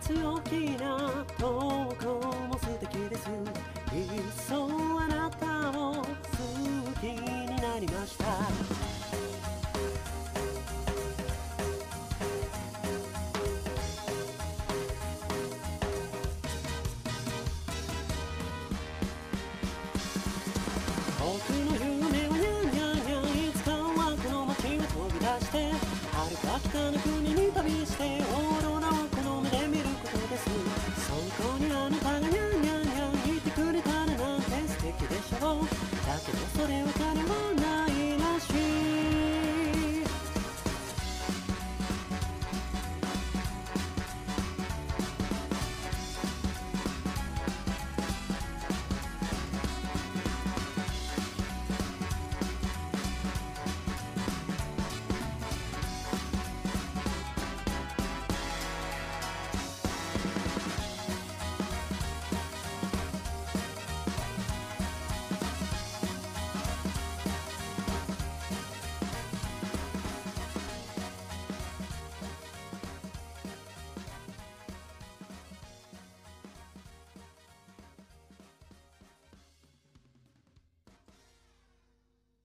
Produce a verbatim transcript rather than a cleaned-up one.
強気な投稿も素敵です。いっそあなたを好きになりました。僕の夢はニャンニャンニャン、いつかはこの街を飛び出して遥か北の国に旅して